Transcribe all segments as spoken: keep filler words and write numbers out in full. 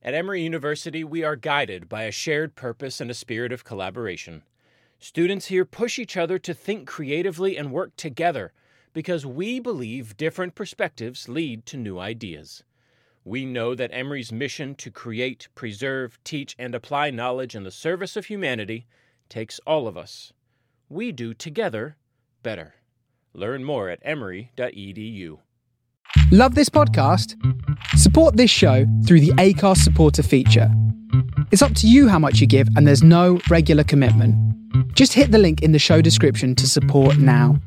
At Emory University, we are guided by a shared purpose and a spirit of collaboration. Students here push each other to think creatively and work together because we believe different perspectives lead to new ideas. We know that Emory's mission to create, preserve, teach, and apply knowledge in the service of humanity takes all of us. We do together better. Learn more at emory dot e d u. Love this podcast? Support this show through the Acast supporter feature. It's up to you how much you give, and there's no regular commitment. Just hit the link in the show description to support now.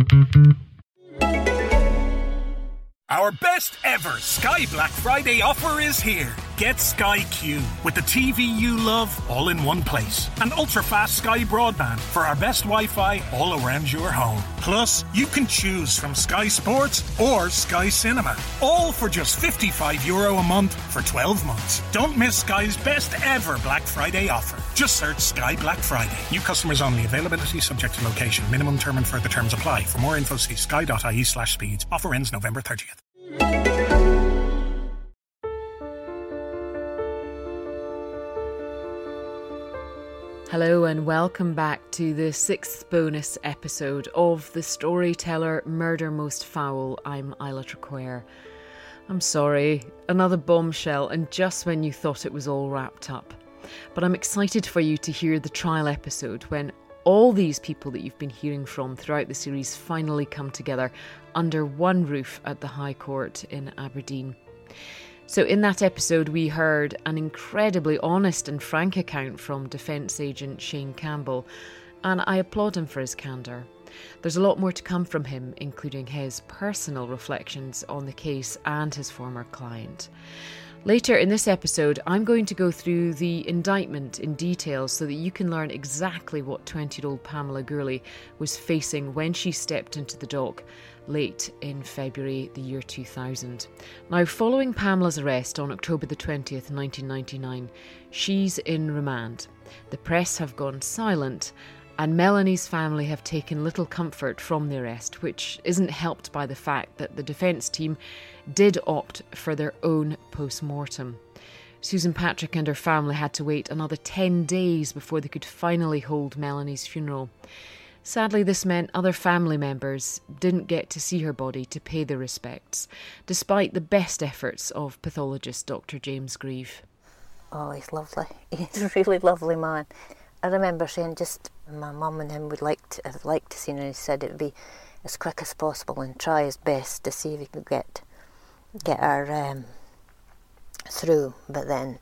Our best ever Sky Black Friday offer is here. Get Sky Q with the T V you love all in one place. And ultra-fast Sky broadband for our best Wi-Fi all around your home. Plus, you can choose from Sky Sports or Sky Cinema. All for just fifty-five euro a month for twelve months. Don't miss Sky's best ever Black Friday offer. Just search Sky Black Friday. New customers only. Availability subject to location. Minimum term and further terms apply. For more info, see sky.ie slash speeds. Offer ends November thirtieth. Hello and welcome back to the sixth bonus episode of The Storyteller Murder Most Foul. I'm Isla Traquair. I'm sorry, another bombshell, and just when you thought it was all wrapped up. But I'm excited for you to hear the trial episode when all these people that you've been hearing from throughout the series finally come together under one roof at the High Court in Aberdeen. So in that episode we heard an incredibly honest and frank account from defence agent Shane Campbell, and I applaud him for his candour. There's a lot more to come from him, including his personal reflections on the case and his former client. Later in this episode, I'm going to go through the indictment in detail so that you can learn exactly what twenty-year-old Pamela Gourley was facing when she stepped into the dock late in February the year two thousand. Now, following Pamela's arrest on October the twentieth, nineteen ninety-nine, she's in remand. The press have gone silent, and Melanie's family have taken little comfort from the arrest, which isn't helped by the fact that the defence team did opt for their own post-mortem. Susan Patrick and her family had to wait another ten days before they could finally hold Melanie's funeral. Sadly, this meant other family members didn't get to see her body to pay their respects, despite the best efforts of pathologist Doctor James Grieve. Oh, he's lovely. He's a really lovely man. I remember saying just my mum and him would like to, I'd like to see her, and he said it would be as quick as possible and try his best to see if he could get get her um, through. But then,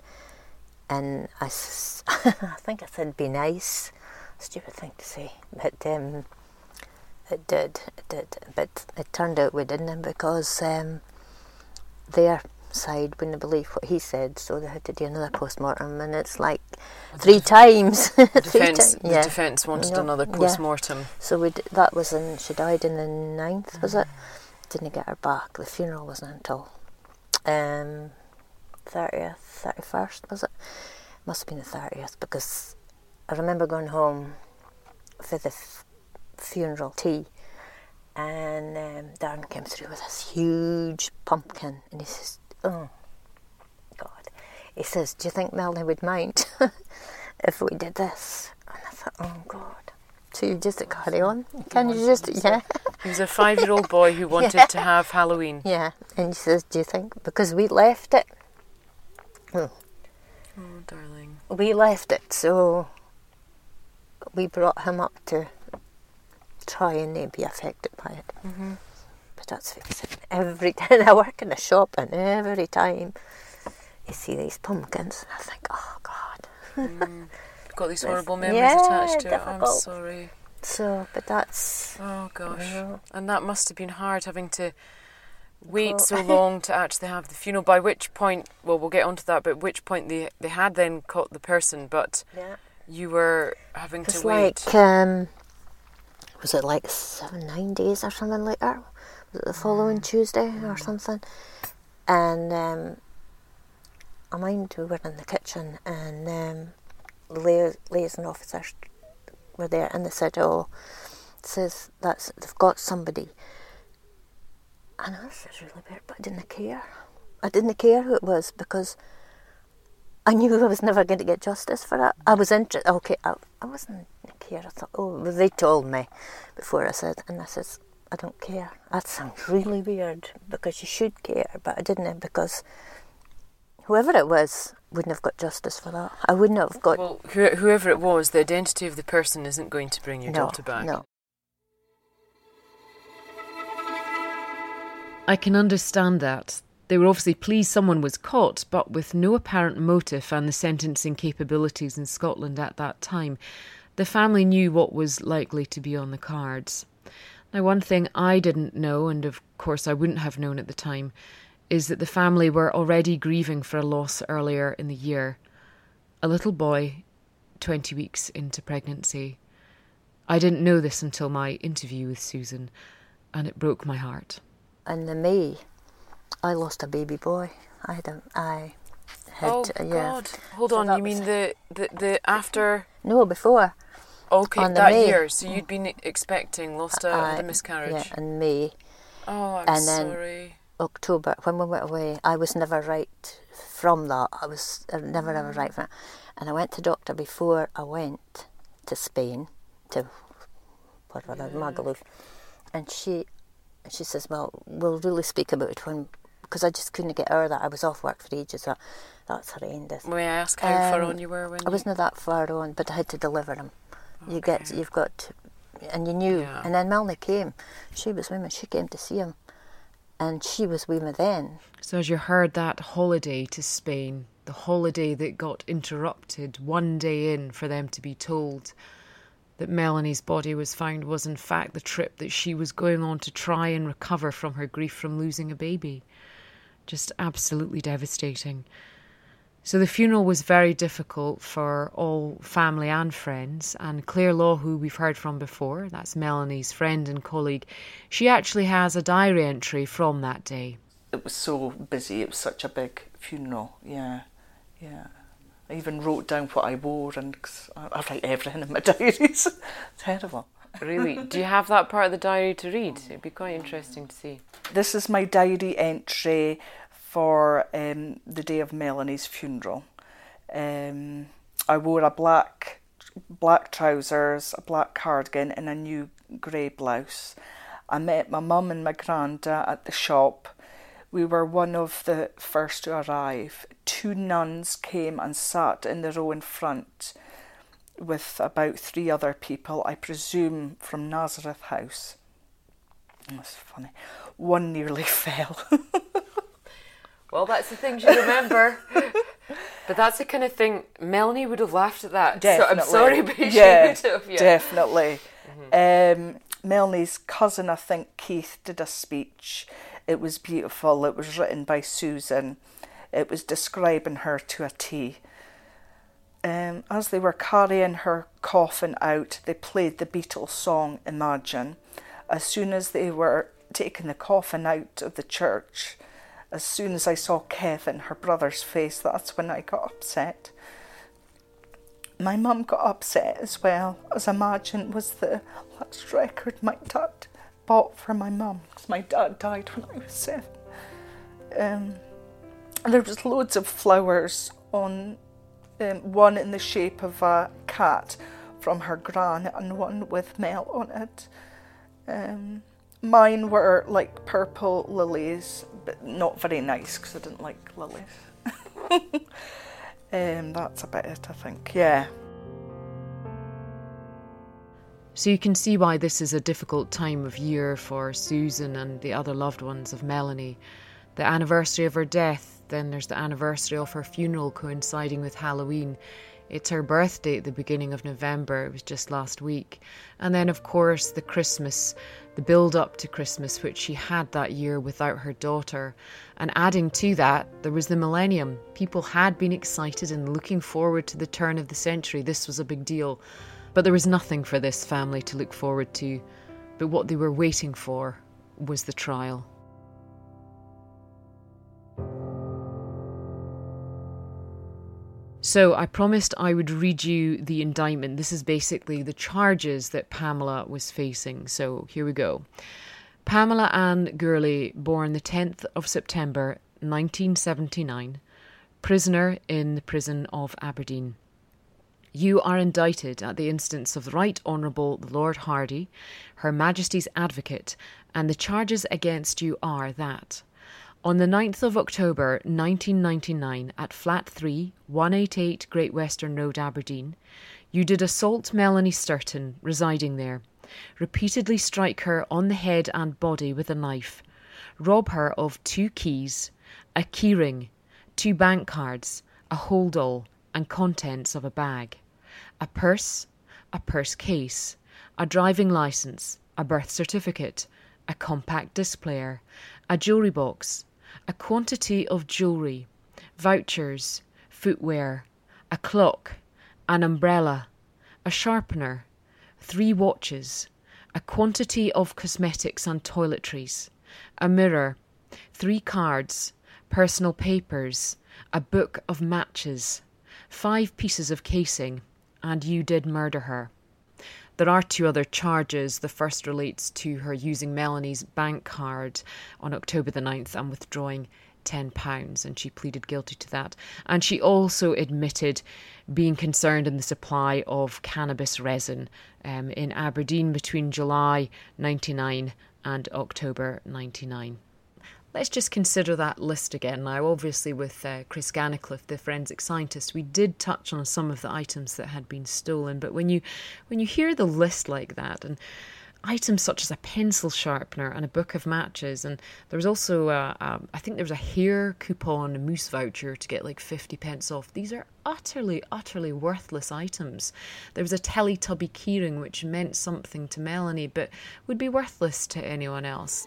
and I, I think I said be nice. Stupid thing to say, but um, it did, it did. But it turned out we didn't, because um, their side wouldn't believe what he said, so they had to do another post-mortem, and it's like three times. The three defence, ti- the yeah. defence wanted You know, another yeah. post-mortem. So we d- that was in, she died in the ninth, was it? Didn't get her back. The funeral wasn't until um, thirtieth, thirty-first, was it? Must have been the thirtieth, because I remember going home for the f- funeral tea, and um, Darren came through with this huge pumpkin, and he says, oh God, he says, do you think Melanie would mind if we did this? And I thought, oh God. So you just carry on? Can you just, yeah. He was a five-year-old boy who wanted yeah. to have Halloween. Yeah, and he says, do you think, because we left it. Oh, oh darling. We left it, so we brought him up to try and not be affected by it. Mm-hmm. But that's fixing. Every time I work in a shop, and every time you see these pumpkins, I think, oh God. Mm. Got these horrible memories yeah, attached to difficult. it. I'm sorry. So, but that's... Oh gosh. You know, and that must have been hard, having to wait Well, so long to actually have the funeral, by which point, well, we'll get onto that, but at which point they, they had then caught the person, but yeah. you were having It's to wait. like, um, was it like seven, nine days or something like that? Was it the following mm. Tuesday mm. or something? And um, I mind we were in the kitchen, and um, the liaison officers were there, and they said, oh, it says that's, they've got somebody. And I was really weird, but I didn't care. I didn't care who it was, because I knew I was never going to get justice for it. I was interested. Okay, I, I wasn't care. I thought, oh, well, they told me before I said, and I says, I don't care. That sounds really weird because you should care, but I didn't because whoever it was wouldn't have got justice for that. I wouldn't have got. Well, wh- whoever it was, the identity of the person isn't going to bring your no, daughter back. No. I can understand that. They were obviously pleased someone was caught, but with no apparent motive and the sentencing capabilities in Scotland at that time, the family knew what was likely to be on the cards. Now, one thing I didn't know, and of course I wouldn't have known at the time, is that the family were already grieving for a loss earlier in the year. A little boy, twenty weeks into pregnancy. I didn't know this until my interview with Susan, and it broke my heart. And the May, I lost a baby boy. I had a, I had, oh, uh, yeah. God. Hold So on, that you mean was- the, the, the after... No, before. Okay, on the that May. year. So you'd been expecting, lost a, I- had a miscarriage. Yeah, in May. Oh, I'm And then- sorry. October, when we went away, I was never right from that. I was uh, never ever right from it. And I went to doctor before I went to Spain, to whatever, yeah. Magaluf. And she she says, well, we'll really speak about it when, because I just couldn't get out of that. I was off work for ages. That, that's horrendous. May I ask how um, far on you were when I you... wasn't that far on, but I had to deliver him. Okay. You get, you've got, and you knew. Yeah. And then Melanie came. She was with me. She came to see him. And she was with me then. So as you heard that holiday to Spain, the holiday that got interrupted one day in for them to be told that Melanie's body was found was in fact the trip that she was going on to try and recover from her grief from losing a baby. Just absolutely devastating. So the funeral was very difficult for all family and friends, and Claire Law, who we've heard from before, that's Melanie's friend and colleague, she actually has a diary entry from that day. It was so busy, it was such a big funeral, yeah, yeah. I even wrote down what I wore, and cause I, I write everything in my diaries. Terrible. Really? Do you have that part of the diary to read? It'd be quite interesting to see. This is my diary entry for um, the day of Melanie's funeral. Um, I wore a black black trousers, a black cardigan and a new grey blouse. I met my mum and my granda at the shop. We were one of the first to arrive. Two nuns came and sat in the row in front with about three other people, I presume from Nazareth House. That's funny. One nearly fell. Well, that's the things you remember. But that's the kind of thing, Melanie would have laughed at that. Definitely. So I'm sorry, but she yeah, would have. Yeah, definitely. Mm-hmm. Um, Melanie's cousin, I think, Keith, did a speech. It was beautiful. It was written by Susan. It was describing her to a T. Um, as they were carrying her coffin out, they played the Beatles song Imagine. As soon as they were taking the coffin out of the church, as soon as I saw Kevin, her brother's face, that's when I got upset. My mum got upset as well, as Imagine was the last record my dad bought for my mum, because my dad died when I was seven. Um, and there was loads of flowers on, um, one in the shape of a cat from her gran and one with Mel on it. Um, mine were like purple lilies, but not very nice because I didn't like lilies. um, that's about it, I think, yeah. So you can see why this is a difficult time of year for Susan and the other loved ones of Melanie. The anniversary of her death, then there's the anniversary of her funeral coinciding with Halloween. It's her birthday at the beginning of November, it was just last week. And then of course the Christmas, the build up to Christmas, which she had that year without her daughter. And adding to that, there was the millennium. People had been excited and looking forward to the turn of the century. This was a big deal. But there was nothing for this family to look forward to. But what they were waiting for was the trial. So I promised I would read you the indictment. This is basically the charges that Pamela was facing. So here we go. Pamela Ann Gurley, born the tenth of September nineteen seventy-nine, prisoner in the prison of Aberdeen. You are indicted at the instance of the Right Honourable the Lord Hardy, Her Majesty's Advocate, and the charges against you are that on the ninth of October nineteen ninety-nine at Flat three, one eighty-eight Great Western Road, Aberdeen, you did assault Melanie Sturton, residing there, repeatedly strike her on the head and body with a knife, rob her of two keys, a keyring, two bank cards, a holdall, and contents of a bag, a purse, a purse case, a driving licence, a birth certificate, a compact disc player, a jewellery box, a quantity of jewellery, vouchers, footwear, a clock, an umbrella, a sharpener, three watches, a quantity of cosmetics and toiletries, a mirror, three cards, personal papers, a book of matches, five pieces of casing, and you did murder her. There are two other charges. The first relates to her using Melanie's bank card on October the ninth and withdrawing ten pounds, and she pleaded guilty to that. And she also admitted being concerned in the supply of cannabis resin um, in Aberdeen between July ninety-nine and October ninety-nine. Let's just consider that list again. Now, obviously with uh, Chris Gannicliffe, the forensic scientist, we did touch on some of the items that had been stolen, but when you when you hear the list like that, and items such as a pencil sharpener and a book of matches, and there was also, a, a, I think there was a hair coupon, a moose voucher to get like fifty pence off. These are utterly, utterly worthless items. There was a Teletubby keyring which meant something to Melanie, but would be worthless to anyone else.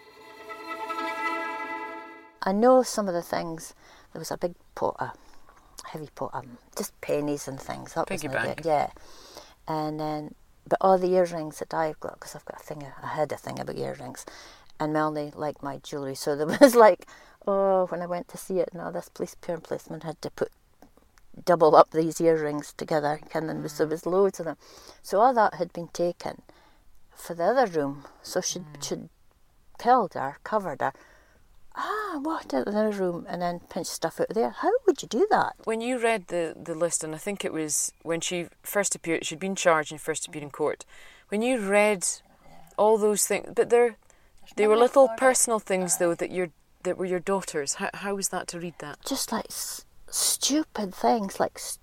I know some of the things. There was a big pot, a heavy pot, um, just pennies and things. That Piggy was like bank. it, yeah. And then, but all the earrings that I've got, because I've got a thing, I had a thing about earrings, and Melanie liked my jewellery, so there was like, oh, when I went to see it, now this police parent policeman had to put double up these earrings together, and then there was loads of them. So all that had been taken for the other room, so she'd, mm. she'd killed her, covered her. Ah, walked out of the other room and then pinched stuff out of there. How would you do that? When you read the, the list, and I think it was when she first appeared, she'd been charged and first appeared in court. When you read all those things, but they're, they were little personal things though that your that were your daughter's. How how was that to read that? Just like s- stupid things, like st-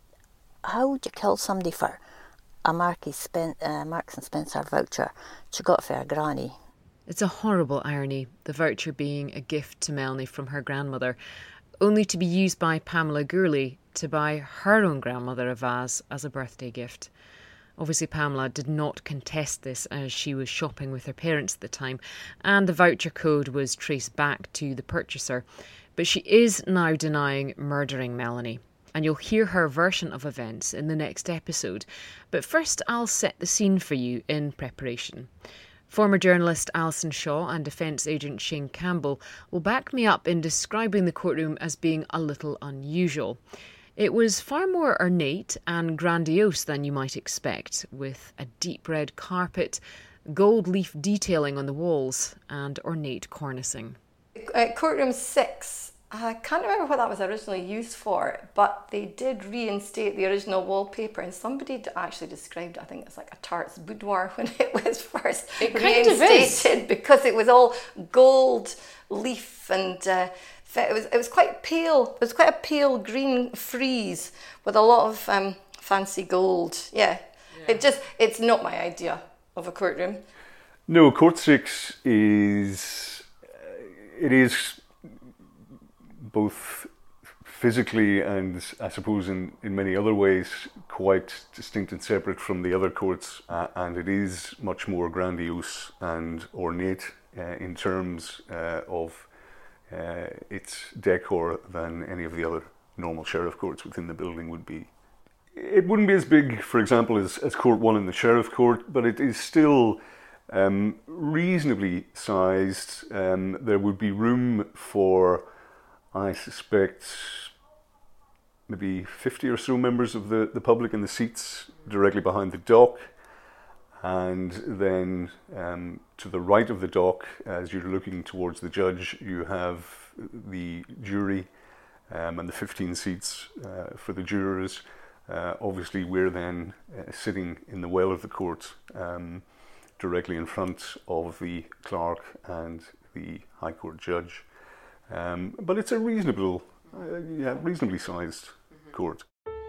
how would you kill somebody for a Marks Spen- uh, Marks and Spencer voucher she got for her granny? It's a horrible irony, the voucher being a gift to Melanie from her grandmother, only to be used by Pamela Gourley to buy her own grandmother a vase as a birthday gift. Obviously Pamela did not contest this as she was shopping with her parents at the time, and the voucher code was traced back to the purchaser. But she is now denying murdering Melanie, and you'll hear her version of events in the next episode. But first I'll set the scene for you in preparation. Former journalist Alison Shaw and defence agent Shane Campbell will back me up in describing the courtroom as being a little unusual. It was far more ornate and grandiose than you might expect, with a deep red carpet, gold leaf detailing on the walls, and ornate cornicing. Uh, courtroom six, I can't remember what that was originally used for, but they did reinstate the original wallpaper, and somebody actually described it, I think it's like a tart's boudoir when it was first it kind reinstated, of is. because it was all gold leaf, and uh, it was it was quite pale. It was quite a pale green frieze with a lot of um, fancy gold. Yeah. yeah, it just it's not my idea of a courtroom. No, Court Six is it is. both physically and I suppose in, in many other ways quite distinct and separate from the other courts, uh, and it is much more grandiose and ornate uh, in terms uh, of uh, its decor than any of the other normal sheriff courts within the building would be. It wouldn't be as big, for example, as, as Court one in the Sheriff Court, but it is still um, reasonably sized. Um, there would be room for, I suspect, maybe fifty or so members of the, the public in the seats directly behind the dock. And then um, to the right of the dock, as you're looking towards the judge, you have the jury um, and the fifteen seats uh, for the jurors. Uh, obviously, we're then uh, sitting in the well of the court, um, directly in front of the clerk and the High Court judge. Um, but it's a reasonable, uh, yeah, reasonably sized mm-hmm. court.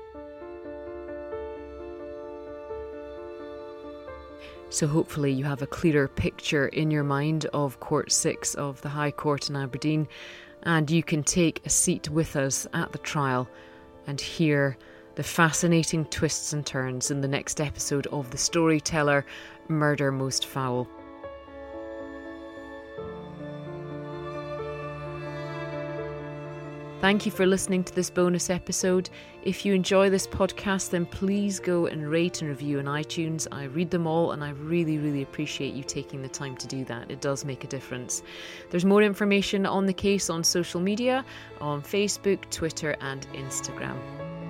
So hopefully you have a clearer picture in your mind of Court six of the High Court in Aberdeen, and you can take a seat with us at the trial and hear the fascinating twists and turns in the next episode of The Storyteller, Murder Most Foul. Thank you for listening to this bonus episode. If you enjoy this podcast, then please go and rate and review on iTunes. I read them all and I really, really appreciate you taking the time to do that. It does make a difference. There's more information on the case on social media, on Facebook, Twitter and Instagram.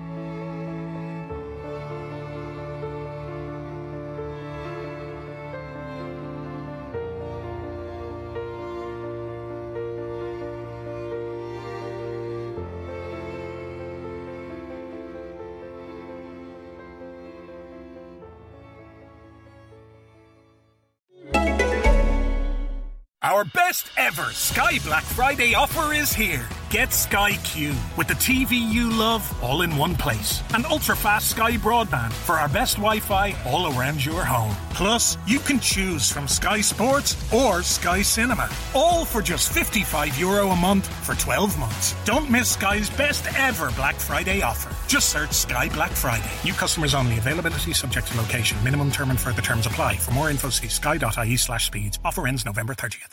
Our best ever Sky Black Friday offer is here. Get Sky Q with the T V you love all in one place. And ultra-fast Sky broadband for our best Wi-Fi all around your home. Plus, you can choose from Sky Sports or Sky Cinema. All for just fifty-five euro a month for twelve months. Don't miss Sky's best ever Black Friday offer. Just search Sky Black Friday. New customers only. Availability subject to location. Minimum term and further terms apply. For more info, see sky.ie slash speeds. Offer ends November thirtieth.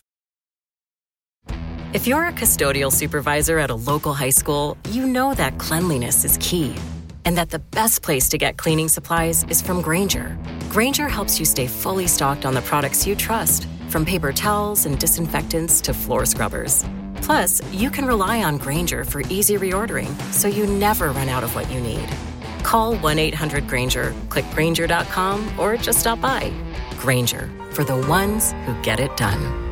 If you're a custodial supervisor at a local high school, you know that cleanliness is key, and that the best place to get cleaning supplies is from Grainger. Grainger helps you stay fully stocked on the products you trust, from paper towels and disinfectants to floor scrubbers. Plus, you can rely on Grainger for easy reordering, so you never run out of what you need. Call one eight hundred Grainger, click Grainger dot com, or just stop by. Grainger, for the ones who get it done.